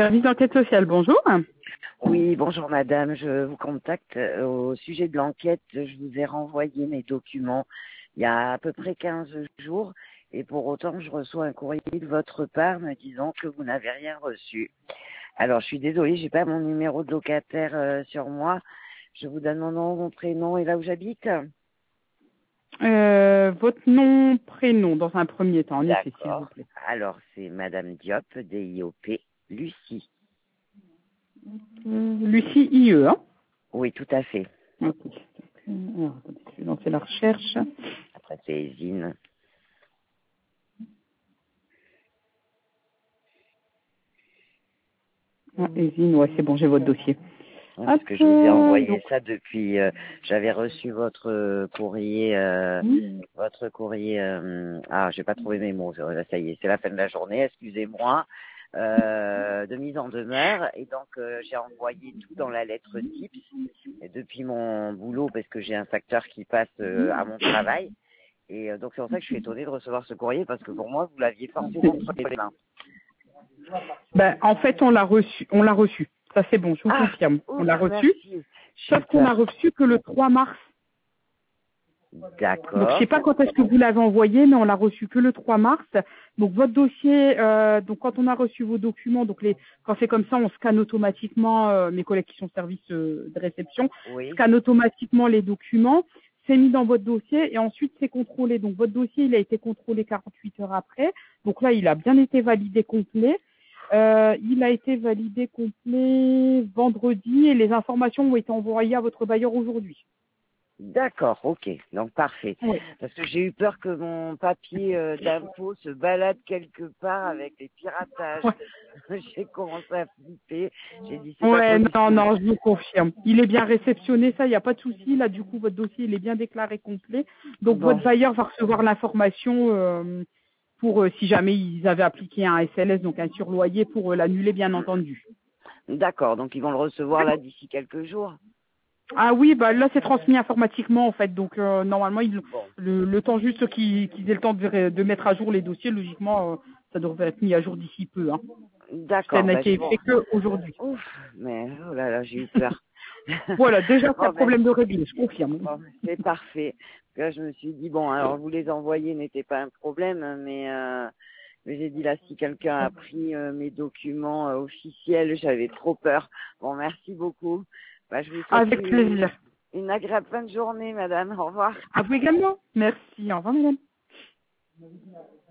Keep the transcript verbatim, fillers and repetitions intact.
Service d'enquête sociale, bonjour. Oui, bonjour madame, je vous contacte euh, au sujet de l'enquête. Je vous ai renvoyé mes documents il y a à peu près quinze jours et pour autant je reçois un courrier de votre part me disant que vous n'avez rien reçu. Alors je suis désolée, j'ai pas mon numéro de locataire euh, sur moi. Je vous donne mon nom, mon prénom et là où j'habite. Euh, votre nom, prénom, dans un premier temps, en effet, s'il vous D'accord. plaît. Alors c'est madame Diop, D I O P, Lucie. Euh, Lucie I E, hein. Oui, tout à fait. Ok. Alors, attendez, je vais lancer la recherche. Après c'est Ezine. Ah, Ezine, ouais, c'est bon, j'ai votre dossier. Ouais, Hop, parce que je vous ai euh, envoyé donc, ça depuis. Euh, J'avais reçu votre euh, courrier, euh, votre courrier. Euh, ah, j'ai pas trouvé mes mots. Ça ça y est, c'est la fin de la journée. Excusez-moi. Euh, de mise en demeure et donc euh, j'ai envoyé tout dans la lettre tips et depuis mon boulot parce que j'ai un facteur qui passe euh, à mon travail et euh, donc c'est pour ça que je suis étonnée de recevoir ce courrier parce que pour moi vous l'aviez forcément entre les mains. ben, en fait, on l'a reçu, on l'a reçu. Ça, c'est bon, je vous Ah, confirme. On ouf, l'a reçu, merci. sauf qu'on l'a Super. reçu que le trois mars. Donc, je D'accord. sais pas quand est-ce que vous l'avez envoyé, mais on l'a reçu que le trois mars. Donc, votre dossier, euh, donc quand on a reçu vos documents, donc les, quand c'est comme ça, on scanne automatiquement, euh, mes collègues qui sont service euh, de réception, Oui. scannent automatiquement les documents, c'est mis dans votre dossier et ensuite c'est contrôlé. Donc, votre dossier, il a été contrôlé quarante-huit heures après. Donc là, il a bien été validé complet. Euh, il a été validé complet vendredi et les informations ont été envoyées à votre bailleur aujourd'hui. D'accord, ok, donc parfait. Oui. Parce que j'ai eu peur que mon papier euh, d'impôt se balade quelque part avec les piratages. J'ai commencé à flipper. J'ai dit c'est pas Ouais, non, possible. non, je vous confirme. Il est bien réceptionné, ça, il n'y a pas de souci. Là, du coup, votre dossier, il est bien déclaré complet. Donc, Bon, votre bailleur va recevoir l'information euh, pour, euh, si jamais ils avaient appliqué un S L S, donc un surloyer, pour euh, l'annuler, bien entendu. d'accord, donc ils vont le recevoir là d'ici quelques jours. Ah oui, bah là, c'est transmis informatiquement, en fait. Donc, euh, normalement, il, Bon, le, le temps juste qu'ils qu'ils aient le temps de, ré- de mettre à jour les dossiers, logiquement, euh, ça devrait être mis à jour d'ici peu. Hein. Ça d'accord, n'a ben je été vous. fait qu'aujourd'hui. Ouf, mais oh là là, j'ai eu peur. Voilà, déjà, c'est un Bon ben, problème de réglé, je confirme. bon, c'est parfait. Là, je me suis dit bon, alors vous les envoyer n'était pas un problème, mais. Euh... Mais j'ai dit là, si quelqu'un a pris euh, mes documents euh, officiels, j'avais trop peur. Bon, merci beaucoup. Bah, je vous souhaite Avec une, plaisir. une agréable fin de journée, madame. Au revoir. À vous également. Merci. Au revoir, madame.